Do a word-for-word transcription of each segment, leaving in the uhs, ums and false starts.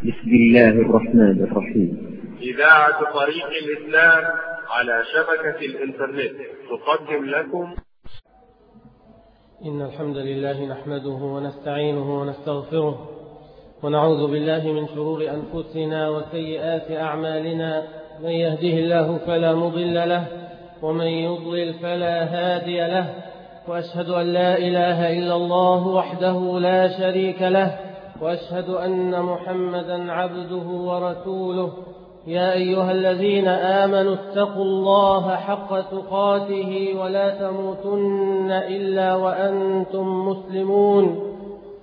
بسم الله الرحمن الرحيم. إذاعة طريق الإسلام على شبكة الإنترنت تقدم لكم. إن الحمد لله نحمده ونستعينه ونستغفره ونعوذ بالله من شرور أنفسنا وسيئات أعمالنا. من يهده الله فلا مضل له ومن يضلل فلا هادي له، وأشهد أن لا إله إلا الله وحده لا شريك له، وأشهد أن محمدا عبده ورسوله. يا أيها الذين آمنوا اتقوا الله حق تقاته ولا تموتن إلا وأنتم مسلمون.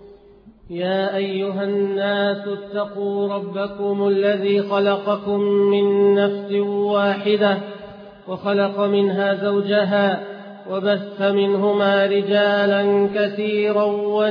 يا أيها الناس اتقوا ربكم الذي خلقكم من نفس واحدة وخلق منها زوجها وبث منهما رجالا كثيرا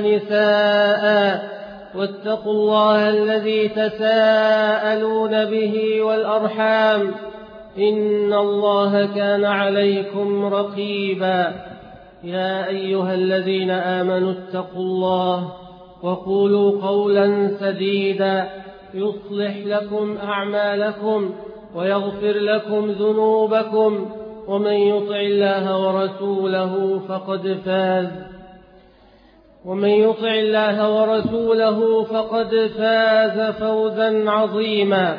ونساء، واتقوا الله الذي تساءلون به والأرحام، إن الله كان عليكم رقيبا. يا أيها الذين آمنوا اتقوا الله وقولوا قولا سديدا يصلح لكم أعمالكم ويغفر لكم ذنوبكم، ومن يطع الله ورسوله فقد فاز ومن يطع الله ورسوله فقد فاز فوزا عظيما.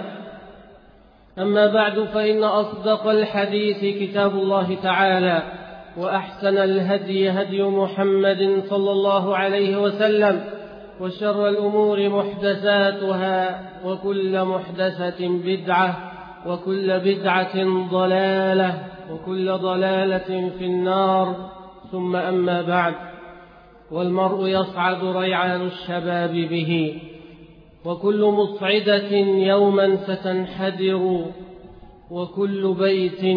أما بعد، فإن أصدق الحديث كتاب الله تعالى، وأحسن الهدي هدي محمد صلى الله عليه وسلم، وشر الأمور محدثاتها، وكل محدثة بدعة، وكل بدعة ضلالة، وكل ضلالة في النار. ثم أما بعد، والمرء يصعد ريعان الشباب به، وكل مصعدة يوما ستنحدر، وكل بيت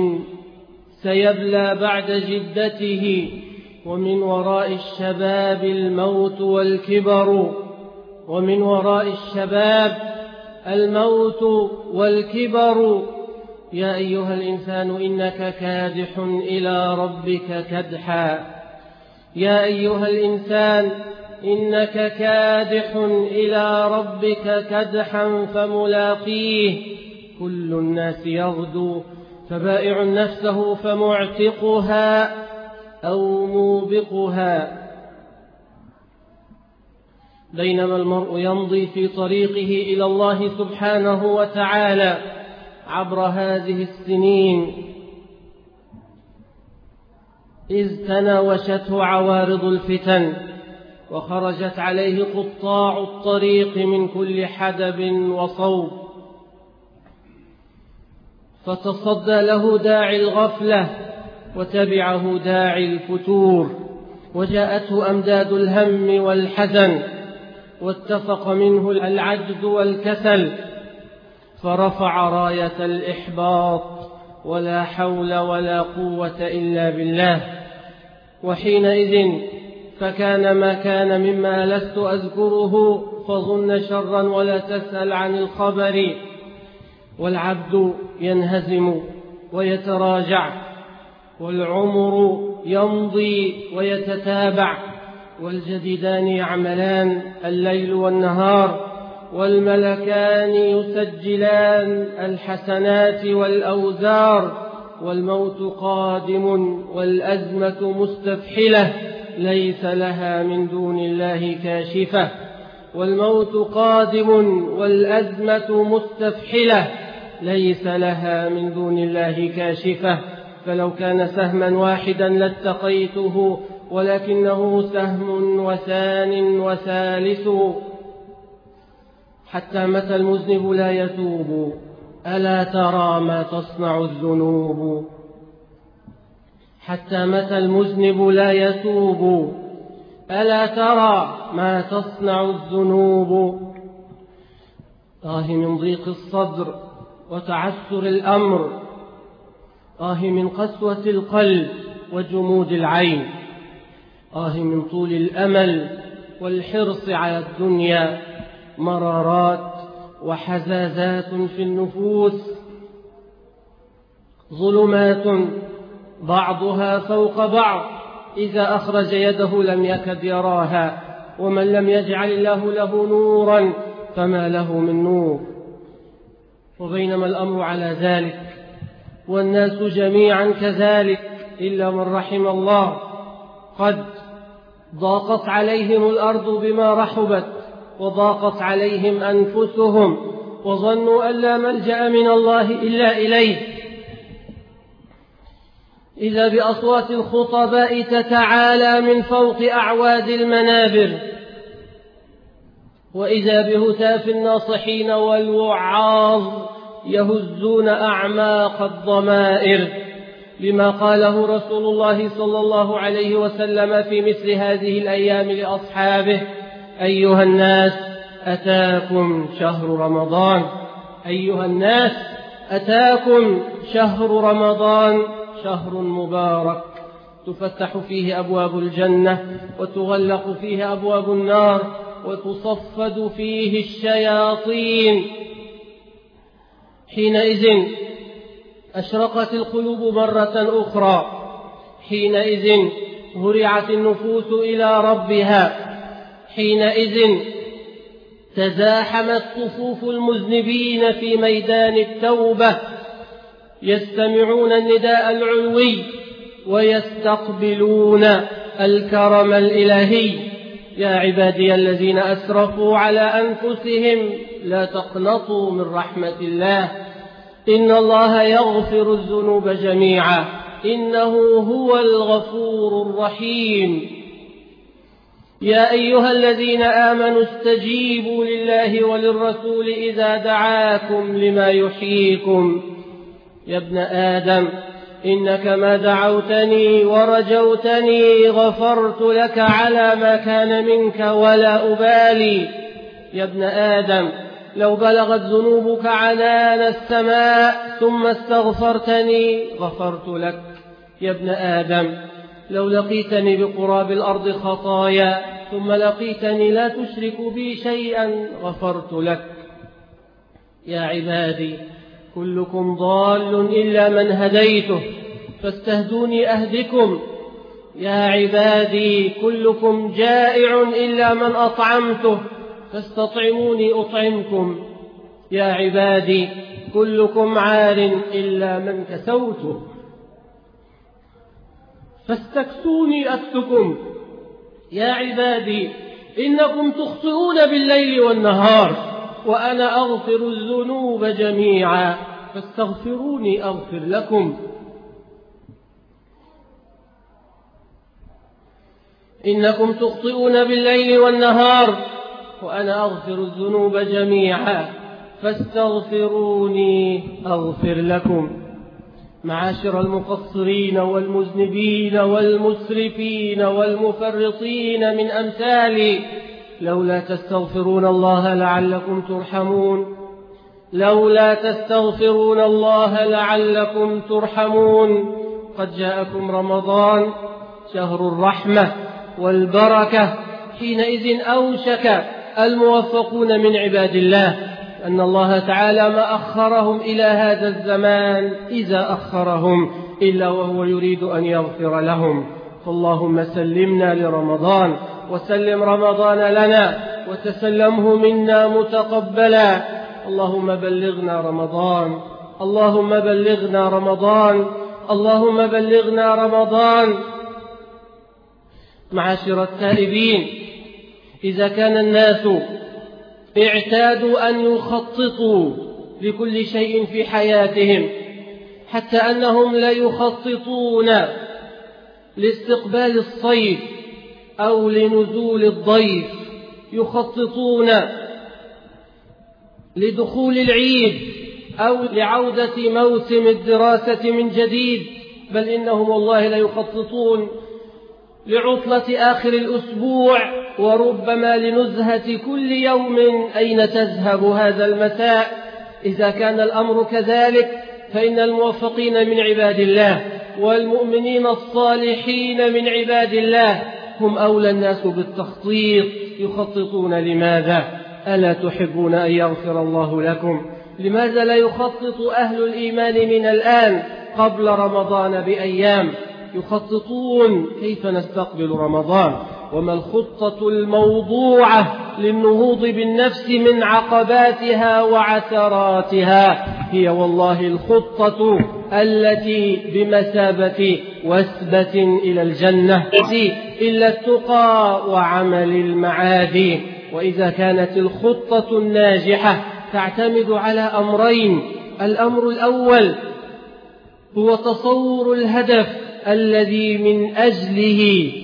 سيبلى بعد جدته، ومن وراء الشباب الموت والكبر ومن وراء الشباب الموت والكبر. يا أيها الإنسان إنك كادح إلى ربك كدحا يا أيها الإنسان إنك كادح إلى ربك كدحا فملاقيه. كل الناس يغدو، فبائع نفسه فمعتقها أو موبقها. بينما المرء يمضي في طريقه إلى الله سبحانه وتعالى عبر هذه السنين، إذ تناوشته عوارض الفتن، وخرجت عليه قطاع الطريق من كل حدب وصوب، فتصدى له داعي الغفلة وتبعه داعي الفتور، وجاءته أمداد الهم والحزن، واتفق منه العجز والكسل، فرفع راية الإحباط ولا حول ولا قوة إلا بالله. وحينئذ فكان ما كان مما لست أذكره فظن شرا ولا تسأل عن الخبر، والعبد ينهزم ويتراجع، والعمر يمضي ويتتابع، والجديدان يعملان الليل والنهار، والملكان يسجلان الحسنات والأوزار، والموت قادم والأزمة مستفحلة ليس لها من دون الله كاشفة والموت قادم والأزمة مستفحلة ليس لها من دون الله كاشفة. فلو كان سهما واحدا لاتقيته، ولكنه سهم وثان وثالث. حتى متى المذنب لا يتوب؟ ألا ترى ما تصنع الذنوب؟ حتى متى المذنب لا يتوب؟ ألا ترى ما تصنع الذنوب؟ آه من ضيق الصدر وتعسر الأمر، آه من قسوة القلب وجمود العين، آه من طول الأمل والحرص على الدنيا، مرارات وحزازات في النفوس، ظلمات بعضها فوق بعض، إذا أخرج يده لم يكد يراها، ومن لم يجعل الله له نورا فما له من نور. وبينما الأمر على ذلك والناس جميعا كذلك إلا من رحم الله، قد ضاقت عليهم الأرض بما رحبت وضاقت عليهم أنفسهم وظنوا أن لا ملجأ من الله إلا إليه، إذا بأصوات الخطباء تتعالى من فوق أعواد المنابر، وإذا بهتاف الناصحين والوعاظ يهزون أعماق الضمائر، لما قاله رسول الله صلى الله عليه وسلم في مثل هذه الأيام لأصحابه: أيها الناس أتاكم شهر رمضان، أيها الناس أتاكم شهر رمضان، شهر مبارك تفتح فيه أبواب الجنة وتغلق فيه أبواب النار وتصفد فيه الشياطين. حينئذ أشرقت القلوب مرة أخرى، حينئذ هرعت النفوس إلى ربها، حينئذ تزاحمت صفوف المذنبين في ميدان التوبة يستمعون النداء العلوي ويستقبلون الكرم الإلهي: يا عبادي الذين أسرفوا على أنفسهم لا تقنطوا من رحمة الله إن الله يغفر الذنوب جميعا إنه هو الغفور الرحيم. يا أيها الذين آمنوا استجيبوا لله وللرسول إذا دعاكم لما يحييكم. يا ابن آدم إنك ما دعوتني ورجوتني غفرت لك على ما كان منك ولا أبالي. يا ابن آدم لو بلغت ذنوبك عنان السماء ثم استغفرتني غفرت لك. يا ابن آدم لو لقيتني بقراب الأرض خطايا ثم لقيتني لا تشرك بي شيئا غفرت لك. يا عبادي كلكم ضال إلا من هديته فاستهدوني أهدكم. يا عبادي كلكم جائع إلا من أطعمته فاستطعموني أطعمكم. يا عبادي كلكم عار إلا من كسوته فاستكسوني أكسكم. يا عبادي إنكم تخطئون بالليل والنهار وأنا أغفر الذنوب جميعا فاستغفروني أغفر لكم. إنكم تخطئون بالليل والنهار وأنا أغفر الذنوب جميعا فاستغفروني أغفر لكم. معاشر المقصرين والمذنبين والمسرفين والمفرطين من أمثالي، لولا تستغفرون الله لعلكم ترحمون، لولا تستغفرون الله لعلكم ترحمون. قد جاءكم رمضان شهر الرحمة والبركة، حينئذ أوشك الموفقون من عباد الله أن الله تعالى ما أخرهم إلى هذا الزمان إذا أخرهم إلا وهو يريد أن يغفر لهم. فاللهم سلمنا لرمضان وسلم رمضان لنا وتسلمه منا متقبلا. اللهم بلغنا رمضان، اللهم بلغنا رمضان، اللهم بلغنا رمضان. معاشر التائبين، إذا كان الناس اعتادوا أن يخططوا لكل شيء في حياتهم حتى أنهم لا يخططون لاستقبال الصيف أو لنزول الضيف، يخططون لدخول العيد أو لعودة موسم الدراسة من جديد، بل إنهم والله لا يخططون لعطلة آخر الأسبوع وربما لنزهة كل يوم أين تذهب هذا المساء. إذا كان الأمر كذلك فإن الموفقين من عباد الله والمؤمنين الصالحين من عباد الله هم أولى الناس بالتخطيط. يخططون لماذا؟ ألا تحبون أن يغفر الله لكم؟ لماذا لا يخطط أهل الإيمان من الآن قبل رمضان بأيام؟ يخططون كيف نستقبل رمضان، وما الخطة الموضوعة للنهوض بالنفس من عقباتها وعثراتها؟ هي والله الخطة التي بمثابة وثبة إلى الجنة إلا التقى وعمل المعادي. وإذا كانت الخطة الناجحة تعتمد على أمرين: الأمر الأول هو تصور الهدف الذي من أجله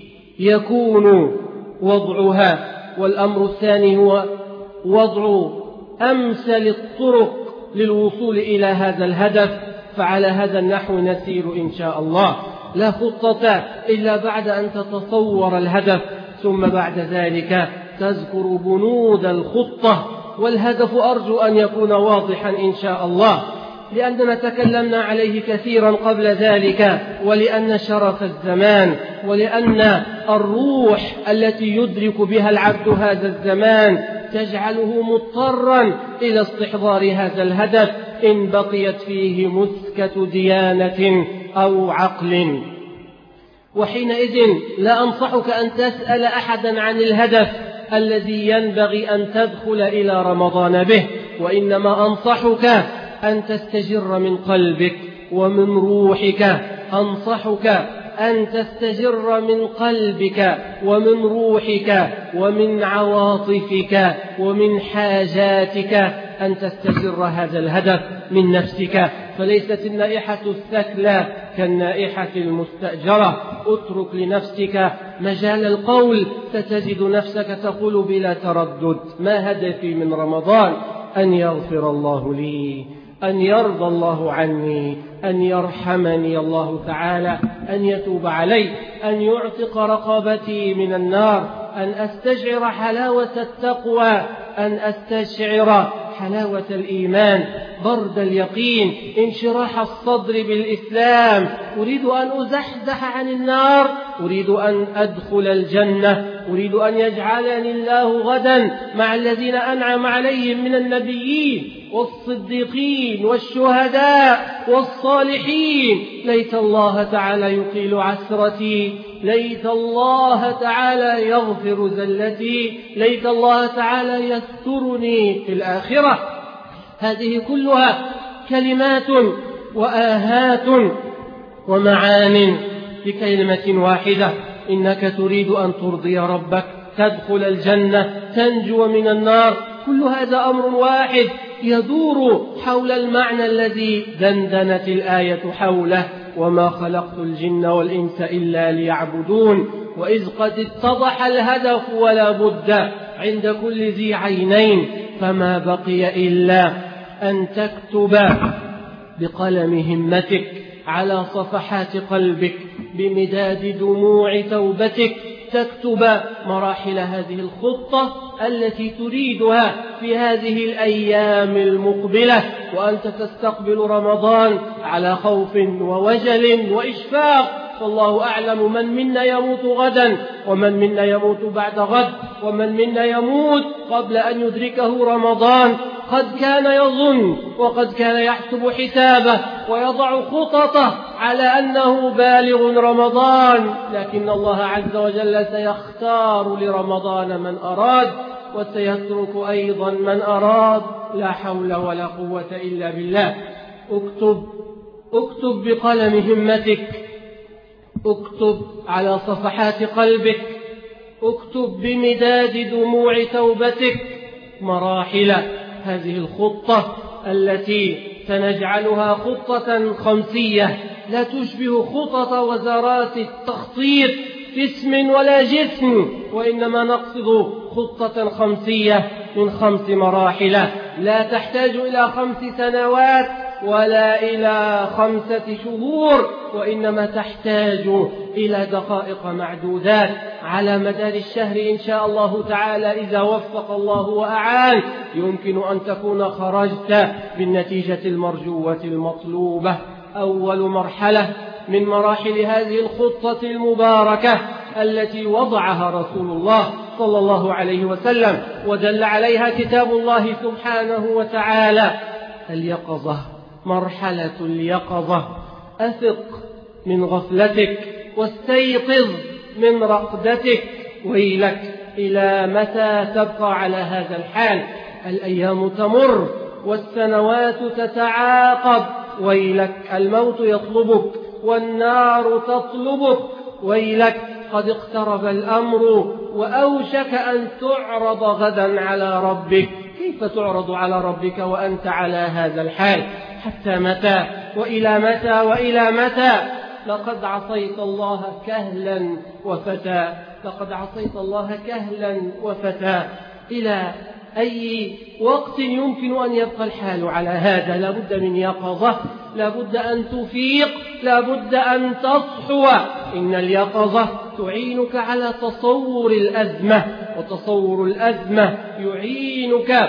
يكون وضعها، والأمر الثاني هو وضع أمثل الطرق للوصول إلى هذا الهدف. فعلى هذا النحو نسير إن شاء الله. لا خطة إلا بعد أن تتصور الهدف، ثم بعد ذلك تذكر بنود الخطة. والهدف أرجو أن يكون واضحا إن شاء الله، لأننا تكلمنا عليه كثيرا قبل ذلك، ولأن شرف الزمان ولأن الروح التي يدرك بها العبد هذا الزمان تجعله مضطرا إلى استحضار هذا الهدف إن بقيت فيه مسكة ديانة أو عقل. وحينئذ لا أنصحك أن تسأل أحدا عن الهدف الذي ينبغي أن تدخل إلى رمضان به، وإنما أنصحك أن تستجر من قلبك ومن روحك. أنصحك أن تستجر من قلبك ومن روحك ومن عواطفك ومن حاجاتك، أن تستجر هذا الهدف من نفسك. فليست النائحة الثكلى كالنائحة المستأجرة. اترك لنفسك مجال القول، ستجد نفسك تقول بلا تردد: ما هدفي من رمضان؟ أن يغفر الله لي، أن يرضى الله عني، أن يرحمني الله تعالى، أن يتوب علي، أن يعتق رقبتي من النار، أن أستشعر حلاوة التقوى، أن أستشعر حلاوة الإيمان، برد اليقين، انشراح الصدر بالإسلام. أريد أن أزحزح عن النار، أريد أن أدخل الجنة، أريد أن يجعلني الله غدا مع الذين أنعم عليهم من النبيين والصديقين والشهداء والصالحين. ليت الله تعالى يقيل عسرتي، ليت الله تعالى يغفر زلتي، ليت الله تعالى يسترني في الآخرة. هذه كلها كلمات وآهات ومعان بكلمة واحدة: إنك تريد أن ترضي ربك، تدخل الجنة، تنجو من النار. كل هذا أمر واحد يدور حول المعنى الذي دندنت الآية حوله: وما خلقت الجن والإنس إلا ليعبدون. وإذ قد اتضح الهدف ولا بد عند كل ذي عينين، فما بقي إلا أن تكتب بقلم همتك على صفحات قلبك بمداد دموع توبتك، تكتب مراحل هذه الخطة التي تريدها في هذه الأيام المقبلة، وأنت تستقبل رمضان على خوف ووجل وإشفاق. فالله أعلم من منا يموت غدا، ومن منا يموت بعد غد، ومن منا يموت قبل أن يدركه رمضان. قد كان يظن وقد كان يحسب حسابه ويضع خططه على أنه بالغ رمضان، لكن الله عز وجل سيختار لرمضان من أراد وسيترك أيضا من أراد. لا حول ولا قوة إلا بالله. اكتب اكتب بقلم همتك، اكتب على صفحات قلبك، اكتب بمداد دموع توبتك مراحل هذه الخطة التي سنجعلها خطة خمسية لا تشبه خطط وزارات التخطيط في اسم ولا جسم، وإنما نقصد خطة خمسية من خمس مراحل لا تحتاج إلى خمس سنوات ولا إلى خمسة شهور، وإنما تحتاج إلى دقائق معدودات على مدار الشهر إن شاء الله تعالى. إذا وفق الله وأعان يمكن أن تكون خرجت بالنتيجة المرجوة المطلوبة. أول مرحلة من مراحل هذه الخطة المباركة التي وضعها رسول الله صلى الله عليه وسلم ودل عليها كتاب الله سبحانه وتعالى: اليقظة، مرحلة اليقظة. أثق من غفلتك واستيقظ من رقدتك، ويلك إلى متى تبقى على هذا الحال؟ الأيام تمر والسنوات تتعاقب، ويلك الموت يطلبك والنار تطلبك، ويلك قد اقترب الأمر وأوشك أن تعرض غدا على ربك. كيف تعرض على ربك وأنت على هذا الحال؟ حتى متى وإلى متى وإلى متى؟ لقد عصيت الله كهلا وفتى، لقد عصيت الله كهلا وفتى. إلى أي وقت يمكن أن يبقى الحال على هذا؟ لا بد من يقظة، لا بد أن تفيق، لا بد أن تصحو. إن اليقظة تعينك على تصور الأزمة، وتصور الأزمة يعينك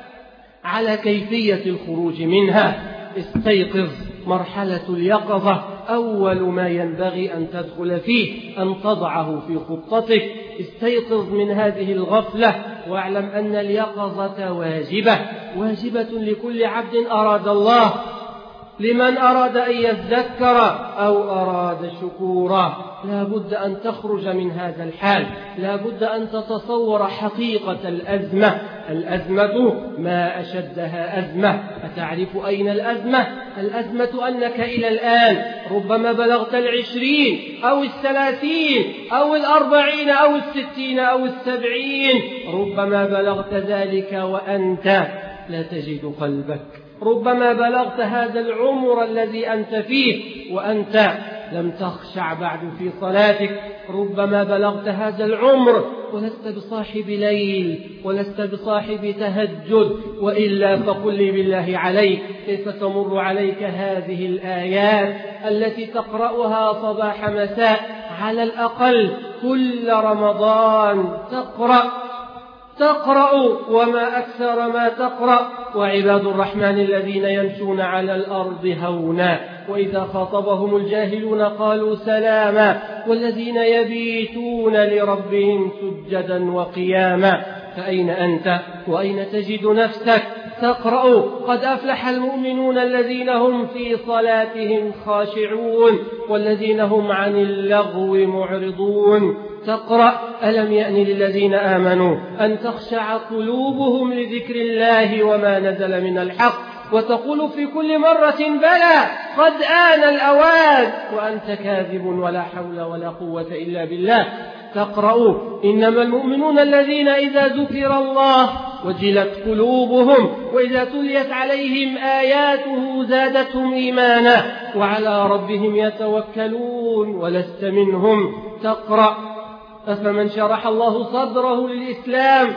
على كيفية الخروج منها. استيقظ، مرحلة اليقظة أول ما ينبغي أن تدخل فيه، أن تضعه في خطتك. استيقظ من هذه الغفلة واعلم أن اليقظة واجبة، واجبة لكل عبد أراد الله، لمن أراد أن يذكر أو أراد شكورا. لا بد أن تخرج من هذا الحال، لا بد أن تتصور حقيقة الأزمة. الأزمة ما أشدها أزمة. أتعرف أين الأزمة؟ الأزمة أنك إلى الآن ربما بلغت العشرين أو الثلاثين أو الأربعين أو الستين أو السبعين، ربما بلغت ذلك وأنت لا تجد قلبك، ربما بلغت هذا العمر الذي أنت فيه وأنت لم تخشع بعد في صلاتك، ربما بلغت هذا العمر ولست بصاحب ليل ولست بصاحب تهجد. وإلا فقل لي بالله عليك كيف تمر عليك هذه الآيات التي تقرأها صباح مساء على الأقل كل رمضان؟ تقرأ تقرأ وما أكثر ما تقرأ. وعباد الرحمن الذين يمشون على الأرض هونا وإذا خاطبهم الجاهلون قالوا سلاما، والذين يبيتون لربهم سجدا وقياما. فأين أنت وأين تجد نفسك؟ تقرأ قد أفلح المؤمنون الذين هم في صلاتهم خاشعون والذين هم عن اللغو معرضون. تقرأ ألم يأن للذين آمنوا أن تخشع قلوبهم لذكر الله وما نزل من الحق، وتقول في كل مرة بلى قد آن الأوان وأنت كاذب ولا حول ولا قوة إلا بالله. تقرأ إنما المؤمنون الذين إذا ذكر الله وجلت قلوبهم وإذا تليت عليهم آياته زادتهم إيمانا وعلى ربهم يتوكلون ولست منهم. تقرأ أفمن شرح الله صدره للإسلام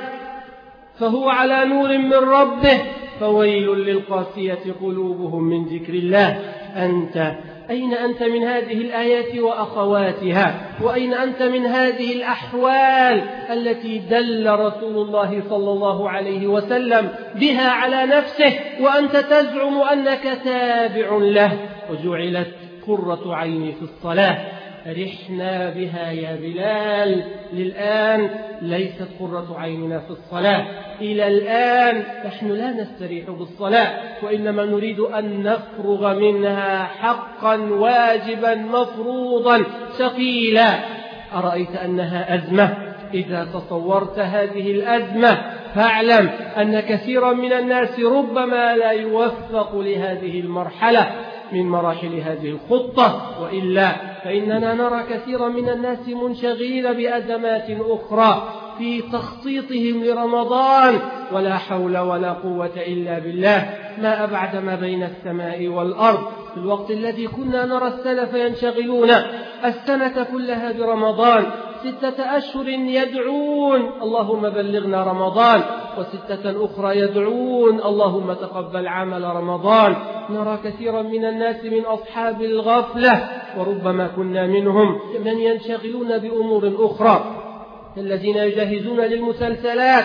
فهو على نور من ربه فويل للقاسية قلوبهم من ذكر الله. أنت أين أنت من هذه الآيات وأخواتها؟ وأين أنت من هذه الأحوال التي دل رسول الله صلى الله عليه وسلم بها على نفسه وأنت تزعم أنك تابع له؟ وجعلت قرة عيني في الصلاة. فرحنا بها يا بلال. للآن ليست قرة عيننا في الصلاة، إلى الآن نحن لا نستريح بالصلاة وإنما نريد أن نفرغ منها حقا واجبا مفروضا ثقيلا. أرأيت أنها أزمة؟ إذا تصورت هذه الأزمة فاعلم أن كثيرا من الناس ربما لا يوفق لهذه المرحلة من مراحل هذه الخطة، وإلا فإننا نرى كثيرا من الناس منشغلين بأزمات أخرى في تخطيطهم لرمضان. ولا حول ولا قوة إلا بالله. ما أبعد ما بين السماء والأرض. في الوقت الذي كنا نرى السلف ينشغلون السنة كلها برمضان، ستة أشهر يدعون اللهم بلغنا رمضان، وستة أخرى يدعون اللهم تقبل عمل رمضان. نرى كثيرا من الناس من أصحاب الغفلة وربما كنا منهم من ينشغلون بأمور أخرى، الذين يجهزون للمسلسلات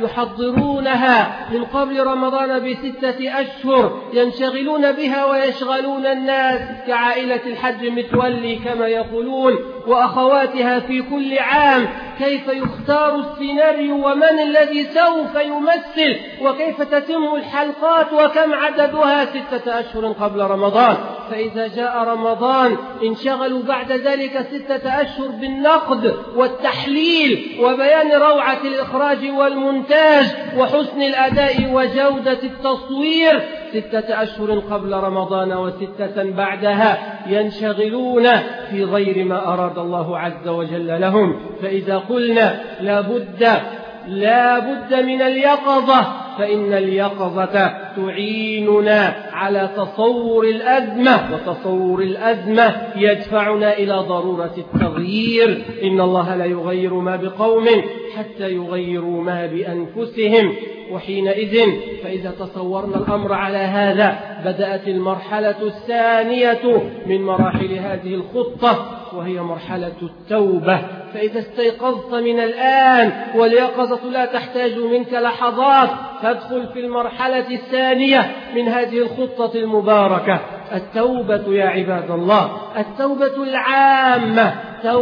يحضرونها من قبل رمضان بستة أشهر ينشغلون بها ويشغلون الناس كعائلة الحج متولي كما يقولون وأخواتها في كل عام، كيف يختار السيناريو ومن الذي سوف يمثل وكيف تتم الحلقات وكم عددها ستة أشهر قبل رمضان. فإذا جاء رمضان انشغلوا بعد ذلك ستة أشهر بالنقد والتحليل وبيان روعة الإخراج والمونتاج وحسن الأداء وجودة التصوير. ستة أشهر قبل رمضان وستة بعدها ينشغلون في غير ما أراد الله عز وجل لهم. فإذا قلنا لا بد لا بد من اليقظة، فإن اليقظة تعيننا على تصور الأزمة، وتصور الأزمة يدفعنا إلى ضرورة التغيير. إن الله لا يغير ما بقوم حتى يغيروا ما بأنفسهم. وحينئذ فإذا تصورنا الأمر على هذا بدأت المرحلة الثانية من مراحل هذه الخطة، وهي مرحلة التوبة. فإذا استيقظت من الآن، واليقظة لا تحتاج منك لحظات، فادخل في المرحلة الثانية من هذه الخطة المباركة، التوبة يا عباد الله، التوبة العامة،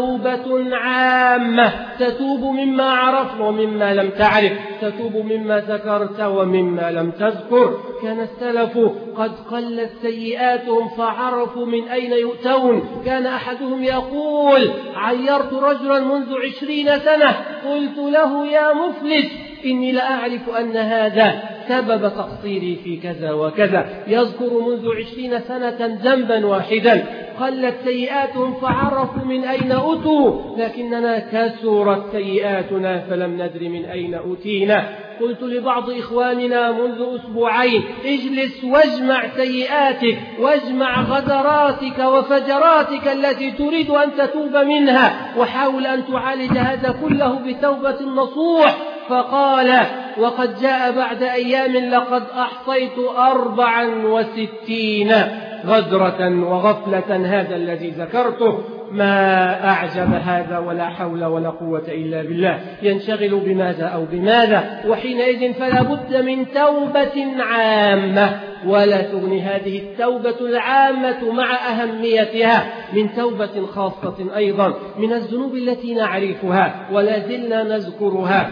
توبة عامة تتوب مما عرفت ومما لم تعرف، تتوب مما ذكرت ومما لم تذكر. كان السلف قد قلت سيئاتهم فعرفوا من أين يؤتون. كان أحدهم يقول: عيرت رجلا منذ عشرين سنة، قلت له: يا مفلس، إني لأعرف أن هذا سبب تقصيري في كذا وكذا. يذكر منذ عشرين سنة ذنبا واحدا، قلت سيئاتهم فعرفوا من أين أتوا، لكننا كثرت سيئاتنا فلم ندر من أين أتينا. قلت لبعض إخواننا منذ أسبوعين: اجلس واجمع سيئاتك، واجمع غدراتك وفجراتك التي تريد أن تتوب منها، وحاول أن تعالج هذا كله بتوبة نصوح. فقال: وقد جاء بعد أيام لقد أحصيت أربعا وستين غدرة وغفلة، هذا الذي ذكرته. ما أعجب هذا، ولا حول ولا قوة إلا بالله. ينشغل بماذا أو بماذا؟ وحينئذ فلا بد من توبة عامة، ولا تغني هذه التوبة العامة مع أهميتها من توبة خاصة أيضا من الذنوب التي نعرفها ولا زلنا نذكرها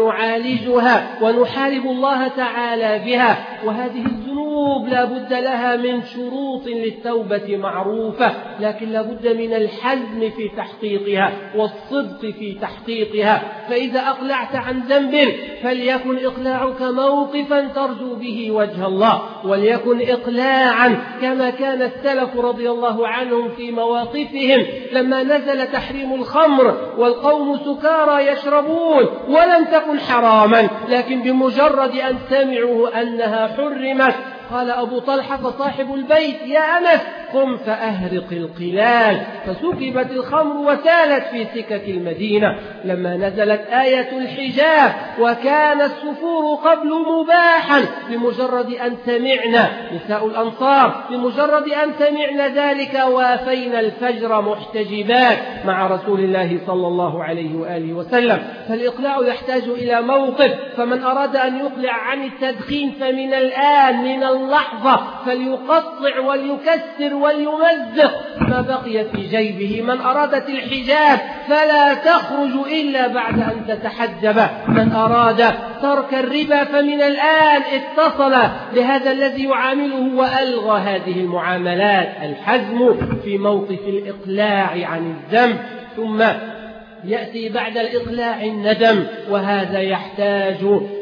ونعالجها ونحارب الله تعالى بها. وهذه الذنوب لا بد لها من شروط للتوبة معروفة، لكن لا بد من الحزم في تحقيقها والصدق في تحقيقها. فإذا أقلعت عن ذنب فليكن إقلاعك موقفا ترجو به وجه الله، وليكن إقلاعا كما كان السلف رضي الله عنهم في مواقفهم لما نزل تحريم الخمر والقوم سكارى يشربون، ولم تكن حراما، لكن بمجرد أن سمعوا أنها حرمت قال أبو طلحة صاحب البيت: يا أنس، قم فأهرق القلال. فسكبت الخمر وسالت في سكك المدينة. لما نزلت آية الحجاب وكان السفور قبل مباحا، بمجرد أن سمعنا نساء الأنصار بمجرد أن سمعنا ذلك وافينا الفجر محتجبات مع رسول الله صلى الله عليه وآله وسلم. فالإقلاع يحتاج إلى موقف، فمن أراد أن يقلع عن التدخين فمن الآن من اللحظة فليقطع وليكسر وليمزق ما بقي في جيبه. من أرادت الحجاب فلا تخرج إلا بعد أن تتحجب. من أراد ترك الربا فمن الآن اتصل بهذا الذي يعامله وألغى هذه المعاملات. الحزم في موقف الإقلاع عن الذنب، ثم يأتي بعد الإقلاع الندم، وهذا يحتاج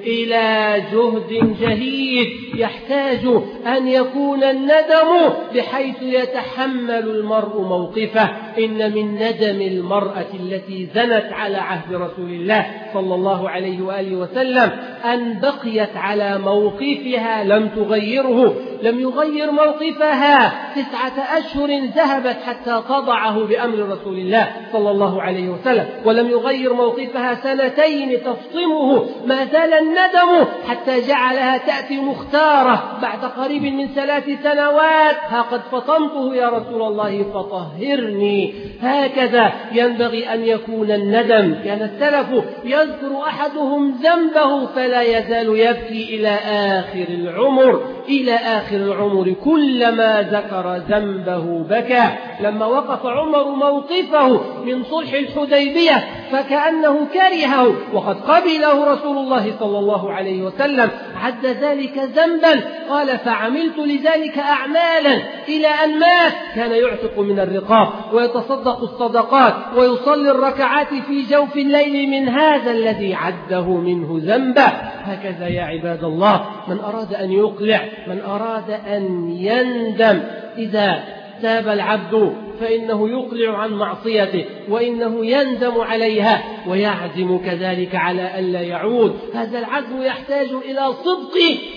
إلى جهد جهيد. يحتاج أن يكون الندم بحيث يتحمل المرء موقفه. إن من ندم المرأة التي زنت على عهد رسول الله صلى الله عليه وآله وسلم أن بقيت على موقفها لم تغيره، لم يغير موقفها تسعة أشهر، ذهبت حتى تضعه بأمر رسول الله صلى الله عليه وسلم، ولم يغير موقفها سنتين تفطمه. ما زال الندم حتى جعلها تأتي مختارة بعد قريب من ثلاث سنوات: ها قد فطمته يا رسول الله فطهرني. هكذا ينبغي أن يكون الندم. كان السلف يذكر أحدهم ذنبه فلا يزال يبكي إلى آخر العمر، إلى آخر العمر كلما ذكر ذنبه بكى. لما وقف عمر موقفه من صلح الحديبية فكأنه كرهه، وقد قبله رسول الله صلى الله عليه وسلم عد ذلك ذنبا. قال فعملت لذلك أعمالا إلى أن مات. كان يعتق من الرقاب ويتصدق الصدقات ويصلي الركعات في جوف الليل من هذا الذي عده منه ذنبا. هكذا يا عباد الله من أراد أن يقلع، من أراد أن يندم، إذا تاب العبد فإنه يقلع عن معصيته وإنه يندم عليها ويعزم كذلك على ألا يعود. هذا العزم يحتاج إلى صدق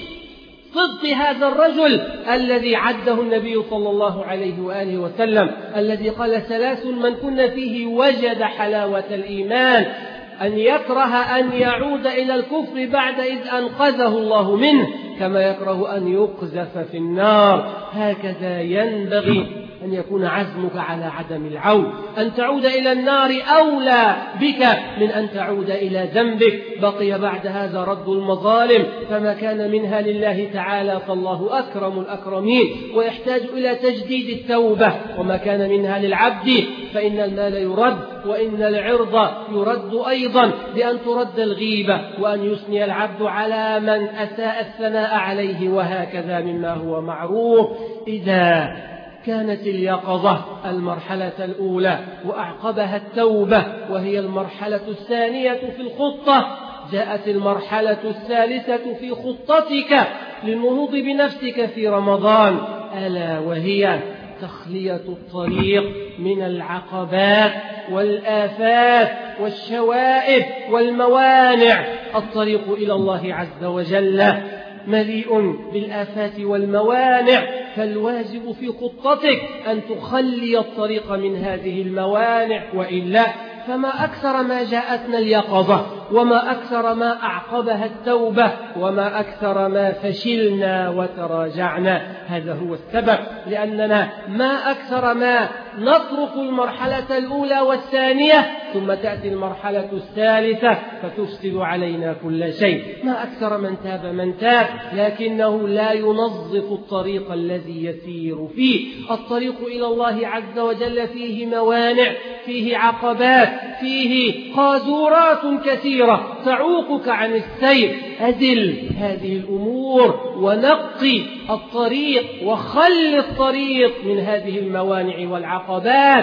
صدق هذا الرجل الذي عده النبي صلى الله عليه وآله وسلم، الذي قال ثلاث من كن فيه وجد حلاوة الإيمان: أن يكره أن يعود إلى الكفر بعد إذ أنقذه الله منه، كما يكره أن يقذف في النار. هكذا ينبغي أن يكون عزمك على عدم العود. أن تعود إلى النار أولى بك من أن تعود إلى ذنبك. بقي بعد هذا رد المظالم، فما كان منها لله تعالى فالله أكرم الأكرمين ويحتاج إلى تجديد التوبة، وما كان منها للعبد فإن المال يرد وإن العرض يرد أيضا بأن ترد الغيبة وأن يثني العبد على من أساء الثناء عليه، وهكذا مما هو معروف. إذا كانت اليقظة المرحلة الأولى وأعقبها التوبة وهي المرحلة الثانية في الخطة، جاءت المرحلة الثالثة في خطتك للنهوض بنفسك في رمضان، ألا وهي تخلية الطريق من العقبات والآفات والشوائب والموانع. الطريق إلى الله عز وجل مليء بالآفات والموانع، فالواجب في خطتك أن تخلي الطريق من هذه الموانع، وإلا فما أكثر ما جاءتنا اليقظة وما أكثر ما أعقبها التوبة وما أكثر ما فشلنا وتراجعنا. هذا هو السبب، لأننا ما أكثر ما نترك المرحلة الأولى والثانية ثم تأتي المرحلة الثالثة فتفسد علينا كل شيء. ما أكثر من تاب من تاب، لكنه لا ينظف الطريق الذي يسير فيه. الطريق إلى الله عز وجل فيه موانع، فيه عقبات، فيه قاذورات كثيرة تعوقك عن السير. أزل هذه الأمور ونقي الطريق وخل الطريق من هذه الموانع والعقبات.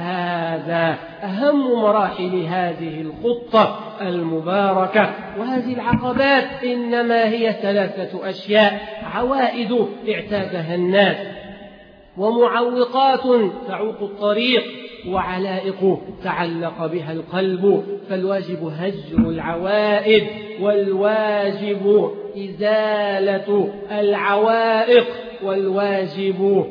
هذا أهم مراحل هذه الخطة المباركة. وهذه العقبات إنما هي ثلاثة أشياء: عوائد اعتادها الناس، ومعوقات تعوق الطريق، وعلائق تعلق بها القلب. فالواجب هجر العوائد، والواجب إزالة العوائق، والواجب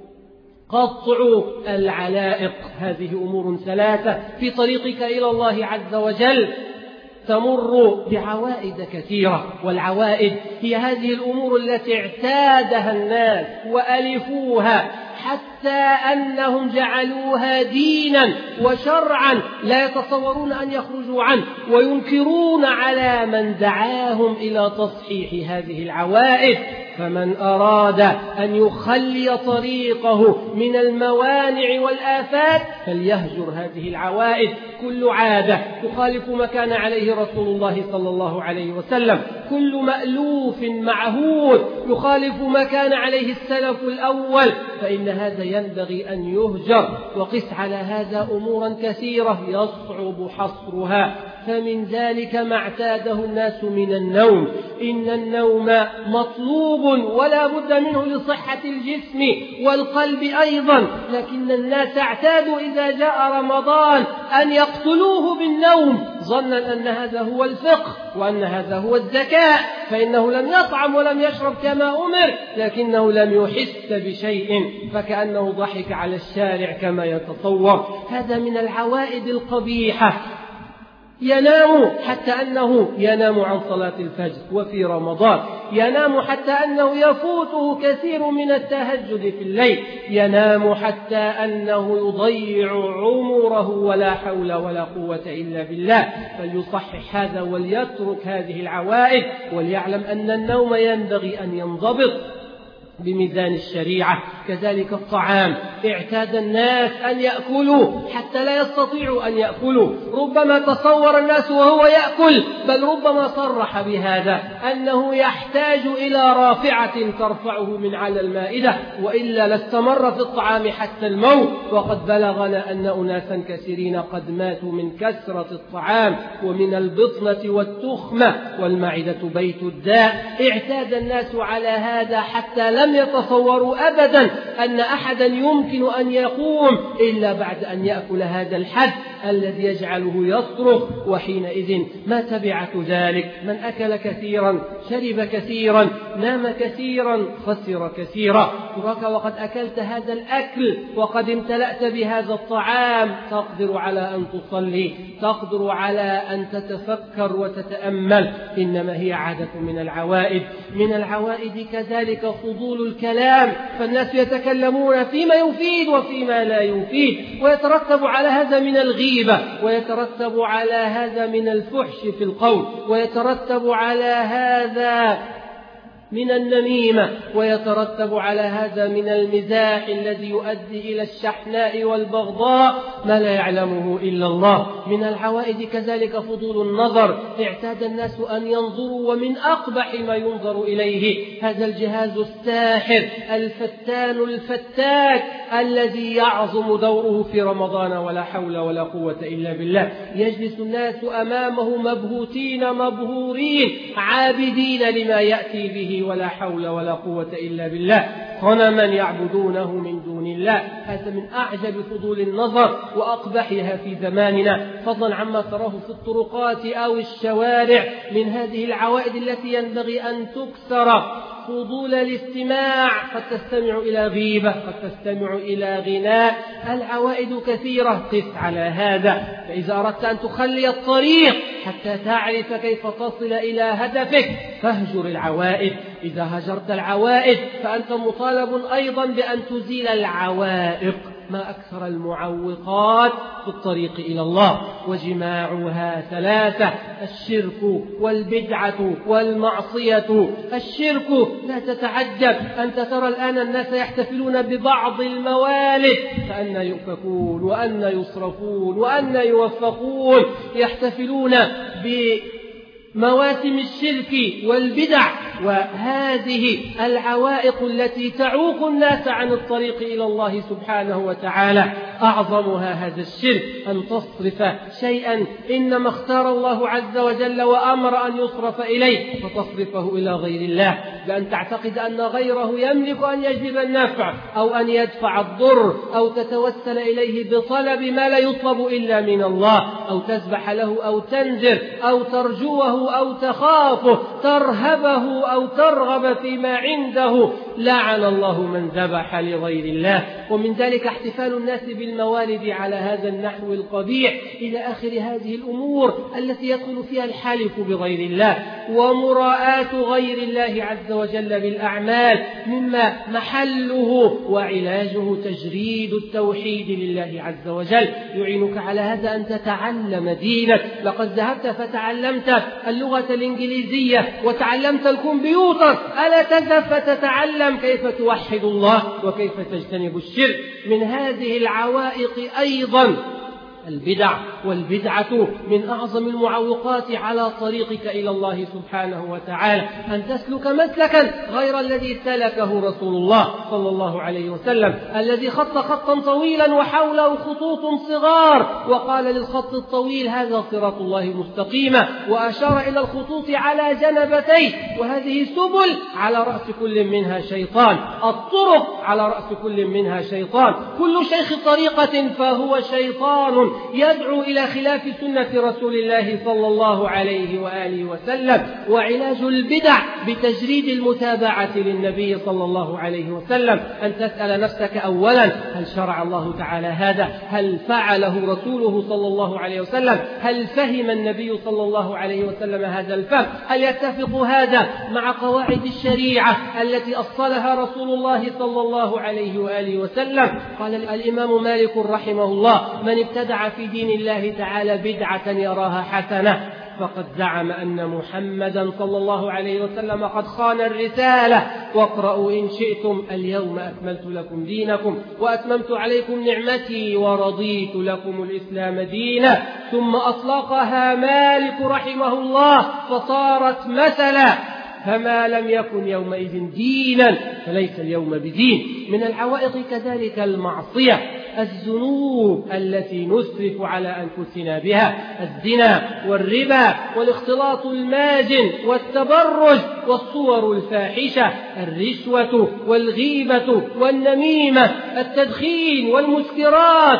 قطع العلائق. هذه أمور ثلاثة في طريقك إلى الله عز وجل تمر بعوائد كثيرة، والعوائد هي هذه الأمور التي اعتادها الناس وألفوها حتى أنهم جعلوها دينا وشرعا لا يتصورون أن يخرجوا عنه، وينكرون على من دعاهم إلى تصحيح هذه العوائد. فمن أراد أن يخلي طريقه من الموانع والآفات فليهجر هذه العوائد. كل عادة تخالف ما كان عليه رسول الله صلى الله عليه وسلم، كل مألوف معهود يخالف ما كان عليه السلف الأول، فإن هذا ينبغي أن يهجر. وقس على هذا أمورا كثيرة يصعب حصرها. فمن ذلك ما اعتاده الناس من النوم. إن النوم مطلوب ولا بد منه لصحة الجسم والقلب أيضا، لكن الناس اعتادوا إذا جاء رمضان أن يقتلوه بالنوم ظنا أن هذا هو الفقه وأن هذا هو الذكاء، فإنه لم يطعم ولم يشرب كما أمر، لكنه لم يحس بشيء فكأنه ضحك على الشارع كما يتصور. هذا من العوائد القبيحة. ينام حتى أنه ينام عن صلاة الفجر، وفي رمضان ينام حتى أنه يفوته كثير من التهجد في الليل، ينام حتى أنه يضيع عمره ولا حول ولا قوة إلا بالله. فليصحح هذا وليترك هذه العوائد، وليعلم أن النوم ينبغي أن ينضبط. بميزان الشريعة. كذلك الطعام، اعتاد الناس أن يأكلوا حتى لا يستطيعوا أن يأكلوا، ربما تصور الناس وهو يأكل، بل ربما صرح بهذا أنه يحتاج إلى رافعة ترفعه من على المائدة، وإلا لاستمر في الطعام حتى الموت. وقد بلغنا أن أناسا كثيرين قد ماتوا من كثرة الطعام ومن البطنة والتخمة، والمعدة بيت الداء. اعتاد الناس على هذا حتى لم يتصوروا أبدا أن أحدا يمكن أن يقوم إلا بعد أن يأكل هذا الحد الذي يجعله يصرخ. وحينئذ ما تبعة ذلك؟ من أكل كثيرا، شرب كثيرا، نام كثيرا، خسر كثيرا. تراك وقد أكلت هذا الأكل وقد امتلأت بهذا الطعام، تقدر على أن تصلي، تقدر على أن تتفكر وتتأمل. إنما هي عادة من العوائد. من العوائد كذلك فضول الكلام، فالناس يتكلمون فيما يفيد وفيما لا يفيد، ويترتب على هذا من الغيبة، ويترتب على هذا من الفحش في القول، ويترتب على هذا من النميمة، ويترتب على هذا من المزاح الذي يؤدي إلى الشحناء والبغضاء ما لا يعلمه إلا الله. من العوائد كذلك فضول النظر، اعتاد الناس أن ينظروا، ومن أقبح ما ينظر إليه هذا الجهاز الساحر الفتان الفتاك الذي يعظم دوره في رمضان ولا حول ولا قوة إلا بالله. يجلس الناس أمامه مبهوتين مبهورين عابدين لما يأتي به ولا حول ولا قوة إلا بالله، صنما يعبدونه من دون الله. هذا من أعجب فضول النظر وأقبحها في زماننا، فضلا عما تراه في الطرقات أو الشوارع من هذه العوائد التي ينبغي أن تكسر. فضول الاستماع، قد تستمع إلى غيبة، قد تستمع إلى غناء. العوائد كثيرة، قس على هذا. فإذا أردت أن تخلي الطريق حتى تعرف كيف تصل إلى هدفك فاهجر العوائد. إذا هجرت العوائد فأنت مطالب أيضا بأن تزيل العوائق. ما أكثر المعوقات في الطريق إلى الله، وجماعها ثلاثة: الشرك والبدعة والمعصية. الشرك، لا تتعجب أنت ترى الآن الناس يحتفلون ببعض الموالد، فأن يؤفكون وأن يصرفون وأن يوفقون، يحتفلون بمواسم الشرك والبدع. وهذه العوائق التي تعوق الناس عن الطريق إلى الله سبحانه وتعالى. أعظمها هذا الشرك، أن تصرف شيئا إنما اختار الله عز وجل وأمر أن يصرف إليه فتصرفه إلى غير الله، بأن تعتقد أن غيره يملك أن يجلب النفع أو أن يدفع الضر، أو تتوسل إليه بطلب ما لا يطلب إلا من الله، أو تذبح له أو تنذر أو ترجوه أو تخافه، ترهبه أو ترغب فيما عنده. لعن الله من ذبح لغير الله. ومن ذلك احتفال الناس بالموالد على هذا النحو القبيح، إلى آخر هذه الأمور التي يدخل فيها الحلف بغير الله ومراءاة غير الله عز وجل بالأعمال، مما محله وعلاجه تجريد التوحيد لله عز وجل. يعينك على هذا أن تتعلم دينك. لقد ذهبت فتعلمت اللغة الإنجليزية وتعلمت الكمبيوتر، ألا تذهب فتتعلم كيف توحد الله وكيف تجتنب الشرك؟ من هذه العوائق أيضا البدع، والبدعة من أعظم المعوقات على طريقك إلى الله سبحانه وتعالى، أن تسلك مسلكا غير الذي سلكه رسول الله صلى الله عليه وسلم، الذي خط خطا طويلا وحوله خطوط صغار، وقال للخط الطويل هذا صراط الله مستقيما، وأشار إلى الخطوط على جنبتيه، وهذه سبل على رأس كل منها شيطان، الطرق على رأس كل منها شيطان، كل شيخ طريقة فهو شيطان يدعو إلى خلاف سنة رسول الله صلى الله عليه وآله وسلم. وعلاج البدع بتجريد المتابعة للنبي صلى الله عليه وسلم، أن تسأل نفسك أولا: هل شرع الله تعالى هذا؟ هل فعله رسوله صلى الله عليه وسلم؟ هل فهم النبي صلى الله عليه وسلم هذا الفهم؟ هل يتفق هذا مع قواعد الشريعة التي أصلها رسول الله صلى الله عليه وآله وسلم؟ قال الإمام مالك رحمه الله: من ابتدع في دين الله تعالى بدعة يراها حسنة فقد زعم أن محمدا صلى الله عليه وسلم قد خان الرسالة. واقرأوا إن شئتم: اليوم أكملت لكم دينكم وأتممت عليكم نعمتي ورضيت لكم الإسلام دينا. ثم أطلقها مالك رحمه الله فصارت مثلا، فما لم يكن يومئذ دينا فليس اليوم بدين. من العوائق كذلك المعصية، الذنوب التي نسرف على أنفسنا بها: الزنا والربا والاختلاط الماجن والتبرج والصور الفاحشة، الرشوة والغيبة والنميمة، التدخين والمسكرات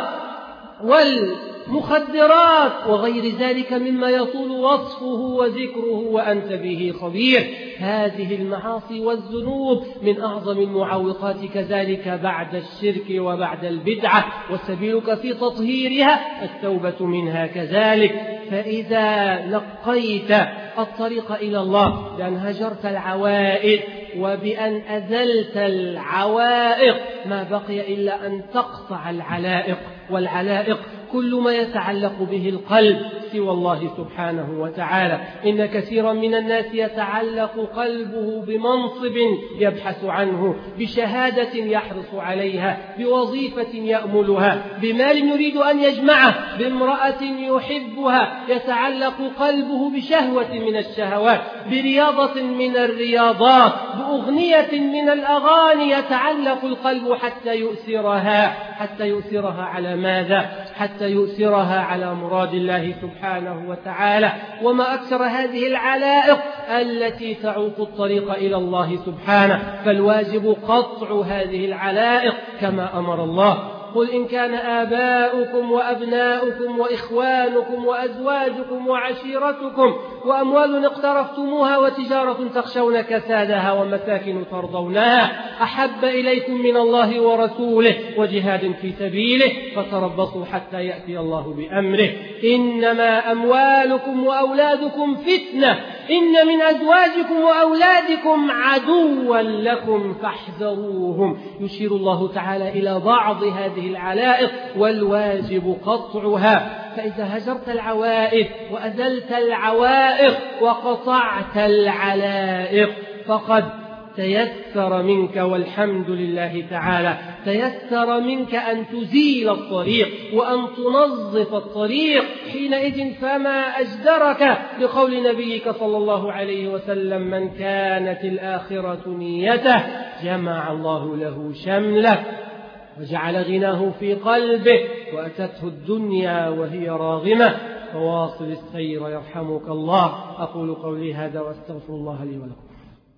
والمخدرات وغير ذلك مما يطول وصفه وذكره وأنت به خبير. هذه المعاصي والذنوب من أعظم المعوقات كذلك بعد الشرك وبعد البدعة، وسبيلك في تطهيرها التوبة منها كذلك. فإذا لقيت الطريق إلى الله بأن هجرت العوائق وبأن أزلت العوائق، ما بقي إلا أن تقطع العلائق، والعلائق كل ما يتعلق به القلب سوى الله سبحانه وتعالى. إن كثيرا من الناس يتعلق قلبه بمنصب يبحث عنه، بشهادة يحرص عليها، بوظيفة يأملها، بمال يريد أن يجمعه، بامرأة يحبها يتعلق قلبه بشهوة من الشهوات، برياضة من الرياضات، بأغنية من الأغاني يتعلق القلب حتى يؤثرها حتى يؤثرها على ماذا؟ حتى يؤثرها على مراد الله سبحانه وتعالى. وما أكثر هذه العلائق التي تعوق الطريق إلى الله سبحانه، فالواجب قطع هذه العلائق كما أمر الله: قل إن كان آباؤكم وأبناؤكم وإخوانكم وأزواجكم وعشيرتكم وأموال اقترفتموها وتجارة تخشون كسادها ومساكن ترضونها أحب إليكم من الله ورسوله وجهاد في سبيله فتربصوا حتى يأتي الله بأمره. إنما أموالكم وأولادكم فتنة، إن من أزواجكم وأولادكم عدوا لكم فاحذروهم. يشير الله تعالى إلى بعض هذه العلائق والواجب قطعها. فإذا هجرت العوائق وأزلت العوائق وقطعت العلائق فقد تيسر منك، والحمد لله تعالى، تيسر منك أن تزيل الطريق وأن تنظف الطريق. حينئذ فما أجدرك بقول نبيك صلى الله عليه وسلم: من كانت الآخرة نيته جمع الله له شمله وجعل غناه في قلبه وأتته الدنيا وهي راغمة. فواصل السير يرحمك الله. أقول قولي هذا وأستغفر الله لي ولكم.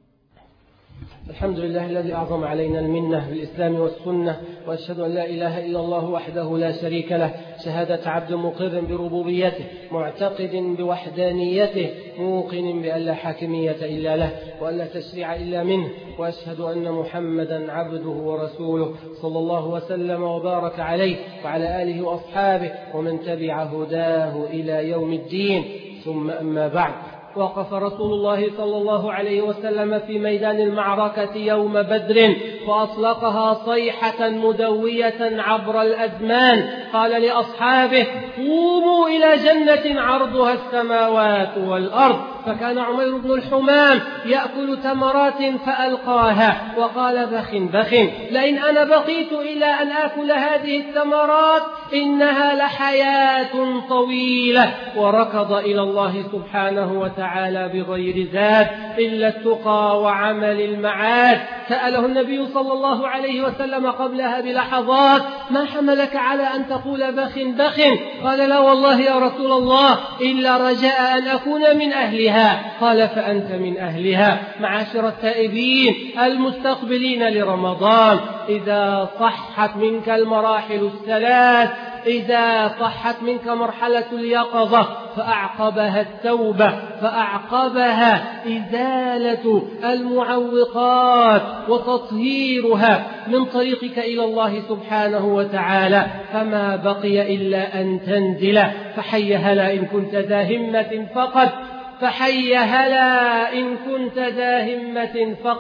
الحمد لله الذي أعظم علينا المنة بالإسلام والسنة، وأشهد أن لا إله إلا الله وحده لا شريك له، شهادة عبد مقر بربوبيته معتقد بوحدانيته موقن بأن لا حاكمية إلا له وأن لا تشريع إلا منه، وأشهد أن محمدا عبده ورسوله صلى الله وسلم وبارك عليه وعلى آله وأصحابه ومن تبع هداه إلى يوم الدين. ثم أما بعد، وقف رسول الله صلى الله عليه وسلم في ميدان المعركة يوم بدر فأطلقها صيحة مدوية عبر الأزمان، قال لأصحابه: قوموا إلى جنة عرضها السماوات والأرض. فكان عمير بن الحمام يأكل تمرات فألقاها وقال: بخ بخ، لئن أنا بقيت إلى أن آكل هذه التمرات إنها لحياة طويلة. وركض إلى الله سبحانه وتعالى بغير زاد إلا التقى وعمل المعاد. سأله النبي صلى الله عليه وسلم قبلها بلحظات: ما حملك على أن تقول بخ بخ؟ قال: لا والله يا رسول الله، إلا رجاء أن أكون من أهلها. قال: فأنت من أهلها. معاشر التائبين المستقبلين لرمضان، إذا صحت منك المراحل الثلاث، إذا صحت منك مرحلة اليقظة فأعقبها التوبة، فأعقبها إزالة المعوقات وتطهيرها من طريقك إلى الله سبحانه وتعالى، فما بقي إلا أن تنزل. فحي هلا إن كنت ذا همة فقد فحي هلا إن كنت ذا همة فقد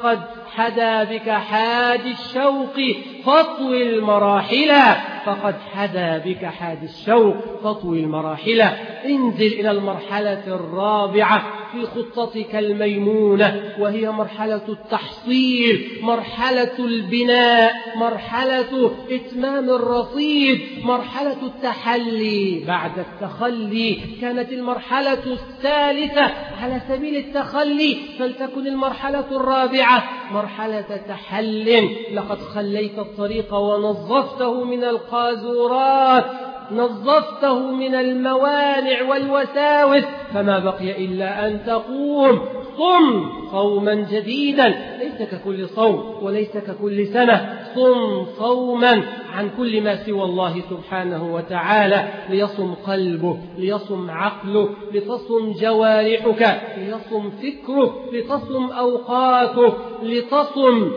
حدا بك حاد الشوق فاطوي المراحل فقد حدا بك حاد الشوق فاطوي المراحل انزل إلى المرحلة الرابعة في خطتك الميمونة، وهي مرحلة التحصيل، مرحلة البناء، مرحلة إتمام الرصيد، مرحلة التحلي بعد التخلي. كانت المرحلة الثالثة على سبيل التخلي، فلتكن المرحلة الرابعة مرحلة تحل. لقد خليت الطريق ونظفته من القاذورات، نظفته من الموانع والوساوس، فما بقي إلا أن تقوم صم صوما جديدا، ليس ككل صوم وليس ككل سنة، صم صوما عن كل ما سوى الله سبحانه وتعالى، ليصم قلبك، ليصم عقلك، لتصم جوارحك، ليصم فكرك، لتصم أوقاتك، لتصم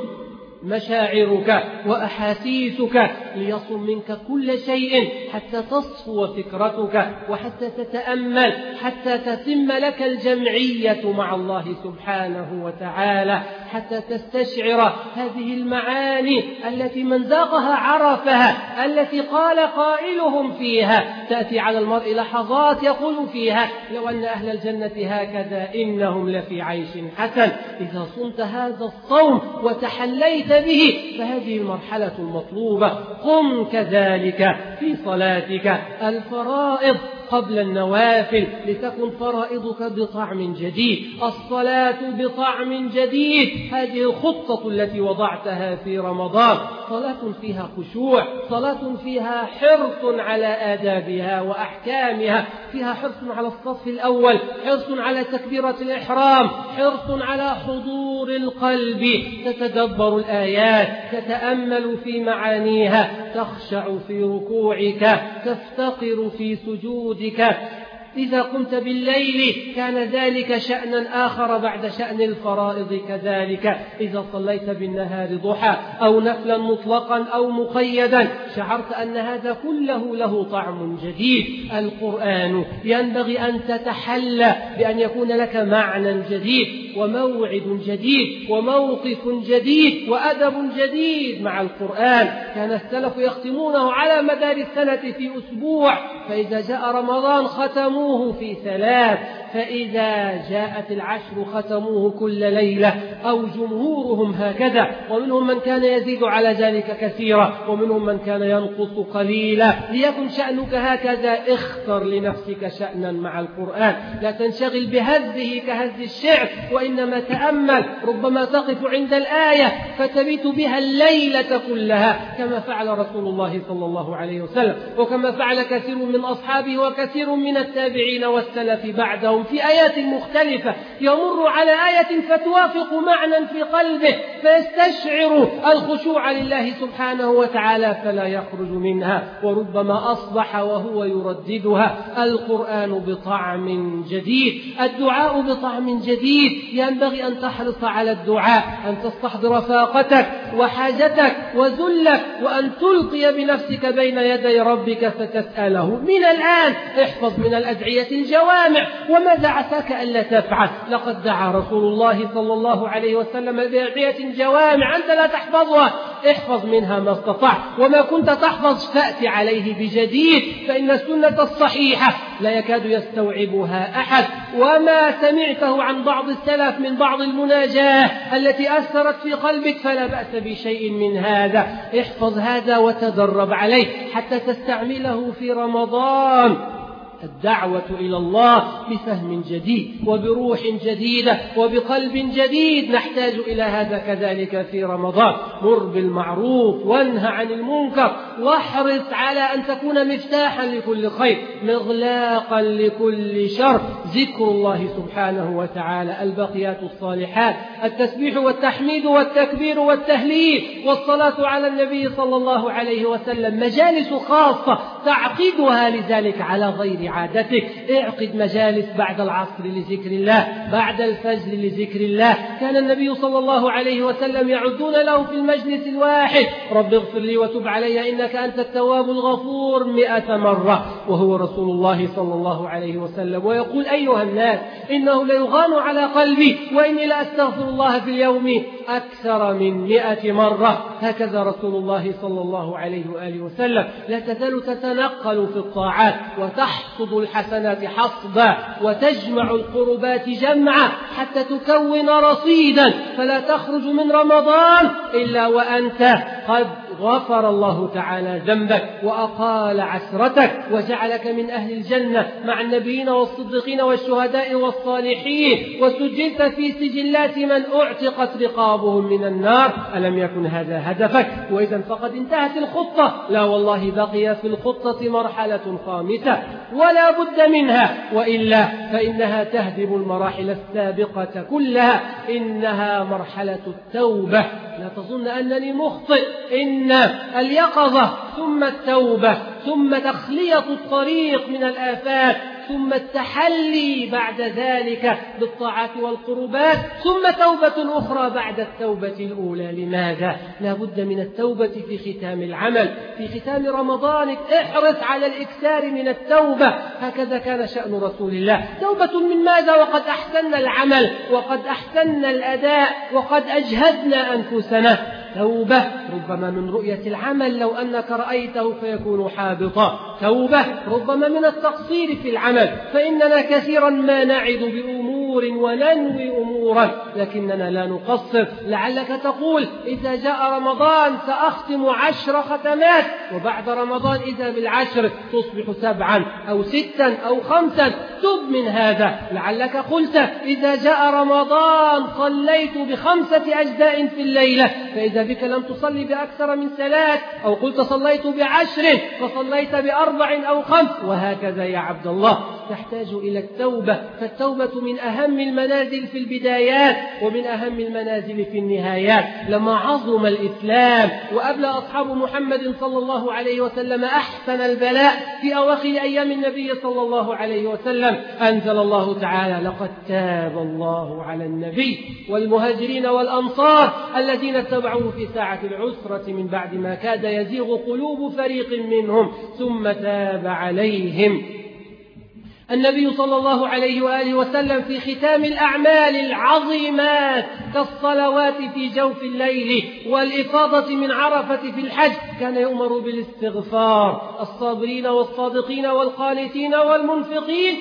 مشاعرك وأحاسيسك، ليصم منك كل شيء حتى تصفو فكرتك، وحتى تتأمل، حتى تتم لك الجمعية مع الله سبحانه وتعالى، حتى تستشعر هذه المعاني التي من ذاقها عرفها، التي قال قائلهم فيها: تأتي على المرء لحظات يقول فيها لو أن أهل الجنة هكذا إنهم لفي عيش حسن. إذا صمت هذا الصوم وتحليت به فهذه المرحلة المطلوبة. قم كذلك في صلاتك الفرائض قبل النوافل، لتكن فرائضك بطعم جديد، الصلاة بطعم جديد. هذه الخطة التي وضعتها في رمضان، صلاة فيها خشوع، صلاة فيها حرص على آدابها وأحكامها، فيها حرص على الصف الأول، حرص على تكبيرة الإحرام، حرص على حضور القلب، تتدبر الآيات، تتأمل في معانيها، تخشع في ركوعك، تفتقر في سجودك. إذا قمت بالليل كان ذلك شأنا آخر بعد شأن الفرائض كذلك. إذا صليت بالنهار ضحى أو نفلا مطلقا أو مقيدا شعرت أن هذا كله له طعم جديد. القرآن ينبغي أن تتحلى بأن يكون لك معنى جديد وموعد جديد وموقف جديد وأدب جديد مع القرآن. كان السلف يختمونه على مدار السنة في أسبوع، فإذا جاء رمضان ختموه في ثلاث، فإذا جاءت العشر ختموه كل ليلة، أو جمهورهم هكذا، ومنهم من كان يزيد على ذلك كثيرا، ومنهم من كان ينقص قليلا. ليكن شأنك هكذا، اختر لنفسك شأنا مع القرآن، لا تنشغل بهزه كهز الشعر، وإنما تأمل. ربما تقف عند الآية فتبيت بها الليلة كلها، كما فعل رسول الله صلى الله عليه وسلم، وكما فعل كثير من أصحابه وكثير من التابعين والسلف بعدهم في آيات مختلفة. يمر على آية فتوافق معنى في قلبه فيستشعر الخشوع لله سبحانه وتعالى فلا يخرج منها، وربما أصبح وهو يرددها. القرآن بطعم جديد، الدعاء بطعم جديد. ينبغي أن تحرص على الدعاء، أن تستحضر فاقتك وحاجتك وذلك، وأن تلقي بنفسك بين يدي ربك فتسأله. من الآن احفظ من الأدعية الجوامع، وماذا عساك ألا تفعل؟ لقد دعا رسول الله صلى الله عليه وسلم بأدعية جوامع أنت لا تحفظها، احفظ منها ما استطعت، وما كنت تحفظ فأت عليه بجديد، فإن السنة الصحيحة لا يكاد يستوعبها أحد. وما سمعته عن بعض السلف من بعض المناجاة التي أثرت في قلبك فلا بأس بشيء من هذا. احفظ هذا وتدرب عليه حتى تستعمله في رمضان. الدعوة إلى الله بفهم جديد وبروح جديدة وبقلب جديد، نحتاج إلى هذا كذلك في رمضان. مر بالمعروف وانهى عن المنكر، واحرص على أن تكون مفتاحا لكل خير، مغلاقا لكل شر. ذكر الله سبحانه وتعالى، البقيات الصالحات، التسبيح والتحميد والتكبير والتهليل والصلاة على النبي صلى الله عليه وسلم، مجالس خاصة تعقدها لذلك على غير عادتك. اعقد مجالس بعد العصر لذكر الله، بعد الفجر لذكر الله. كان النبي صلى الله عليه وسلم يعدون له في المجلس الواحد رب اغفر لي وتب علي إنك أنت التواب الغفور مئة مرة، وهو رسول الله صلى الله عليه وسلم. ويقول أيها الناس إنه ليغان على قلبي وإني لأستغفر الله في اليوم أكثر من مئة مرة. هكذا رسول الله صلى الله عليه وآله وسلم. لا تزال تتنقل في الطاعات وتحصد الحسنات حصدا وتجمع القربات جمعا حتى تكون رصيدا، فلا تخرج من رمضان إلا وأنت قد غفر الله تعالى ذنبك وأقال عسرتك وجعلك من أهل الجنة مع النبيين والصديقين والشهداء والصالحين، وسجلت في سجلات من أعتقت رقابهم من النار. ألم يكن هذا هدفك؟ وإذا فقد انتهت الخطة. لا والله بقي في الخطة مرحلة خامسة ولا بد منها، وإلا فإنها تهدم المراحل السابقة كلها. إنها مرحلة التوبة. لا تظن أنني مخطئ، إن اليقظة ثم التوبة ثم تخلية الطريق من الآفات ثم التحلي بعد ذلك بالطاعات والقربات ثم توبة أخرى بعد التوبة الأولى. لماذا؟ لا بد من التوبة في ختام العمل. في ختام رمضان احرص على الإكثار من التوبة. هكذا كان شأن رسول الله. توبة من ماذا وقد أحسننا العمل وقد أحسننا الأداء وقد أجهدنا أنفسنا؟ توبة ربما من رؤية العمل لو أنك رأيته فيكون حابطا. توبة ربما من التقصير في العمل، فإننا كثيرا ما نعد بأمور وننوي أمورا لكننا لا نقصر. لعلك تقول إذا جاء رمضان سأختم عشر ختمات، وبعد رمضان إذا بالعشر تصبح سبعا أو ستا أو خمسا. تب من هذا. لعلك قلت إذا جاء رمضان صليت بخمسة أجزاء في الليلة، فإذا بك لم تصلي بأكثر من ثلاث، أو قلت صليت بعشر فصليت بأربع أو خمس، وهكذا يا عبد الله. تحتاج إلى التوبة، فالتوبة من أهم المنازل في البدايات ومن أهم المنازل في النهايات. لما عظم الإسلام وأبلى أصحاب محمد صلى الله عليه وسلم أحسن البلاء في أواخر أيام النبي صلى الله عليه وسلم، أنزل الله تعالى لقد تاب الله على النبي والمهاجرين والأنصار الذين اتبعوه في ساعة العسرة من بعد ما كاد يزيغ قلوب فريق منهم ثم تاب عليهم. النبي صلى الله عليه وآله وسلم في ختام الأعمال العظيمات كالصلوات في جوف الليل والإفاضة من عرفة في الحج كان يؤمر بالاستغفار. الصابرين والصادقين والقانتين والمنفقين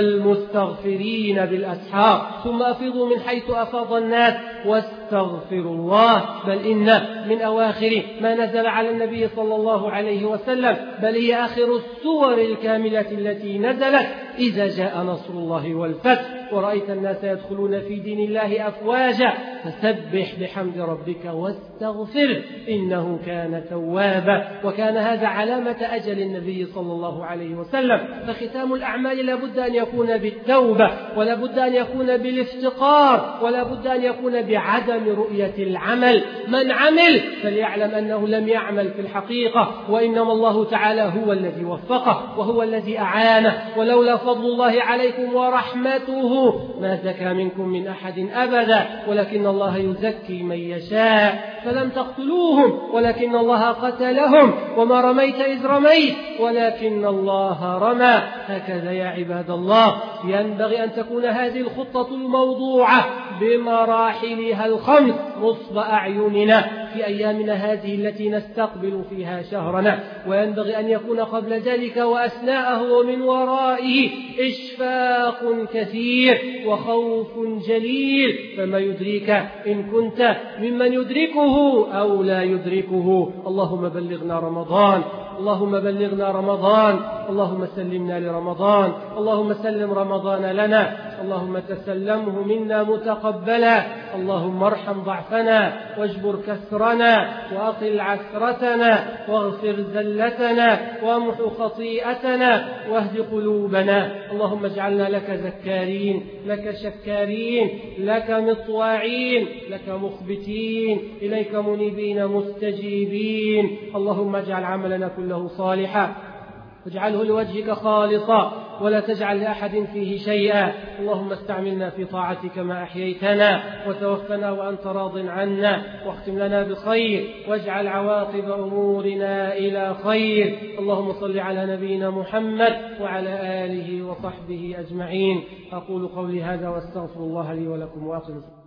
والمستغفرين بالأسحار. ثم أفيضوا من حيث أفاض الناس واستغفروا الله. بل إن من أواخر ما نزل على النبي صلى الله عليه وسلم، بل هي آخر السور الكاملة التي نزلت، إذا جاء نصر الله والفتح ورأيت الناس يدخلون في دين الله أفواجا فسبح بحمد ربك واستغفر إنه كان توابا. وكان هذا علامة أجل النبي صلى الله عليه وسلم. فختام الأعمال لا بد أن يكون بالتوبة، ولا بد أن يكون بالافتقار، ولا بد أن يكون بعدم رؤية العمل. من عمل فليعلم أنه لم يعمل في الحقيقة، وإنما الله تعالى هو الذي وفقه وهو الذي أعانه. ولولا فضل الله عليكم ورحمته ما زكى منكم من أحد أبدا، ولكن الله يزكي من يشاء. فلم تقتلوهم ولكن الله قتلهم، وما رميت إذ رميت ولكن الله رمى. هكذا يا عباد الله ينبغي أن تكون هذه الخطة الموضوعة بمراحلها الخمس نصب أعيننا في أيامنا هذه التي نستقبل فيها شهرنا. وينبغي أن يكون قبل ذلك وأثناءه ومن ورائه إشفاق كثير وخوف جليل. فما يدريك إن كنت ممن يدركه أو لا يدركه. اللهم بلغنا رمضان، اللهم بلغنا رمضان، اللهم سلمنا لرمضان، اللهم سلم رمضان لنا، اللهم تسلمه منا متقبلا. اللهم ارحم ضعفنا واجبر كسرنا وأقل عثرتنا واغفر زلتنا وامحو خطيئتنا واهد قلوبنا. اللهم اجعلنا لك ذكارين، لك شكارين، لك مطواعين، لك مخبتين، إليك منيبين مستجيبين. اللهم اجعل عملنا كله صالحا واجعله لوجهك خالصا ولا تجعل لأحد فيه شيئا. اللهم استعملنا في طاعتك ما أحييتنا، وتوفنا وأنت راض عنا، واختم لنا بخير، واجعل عواقب أمورنا إلى خير. اللهم صل على نبينا محمد وعلى آله وصحبه أجمعين. أقول قولي هذا واستغفر الله لي ولكم وأقم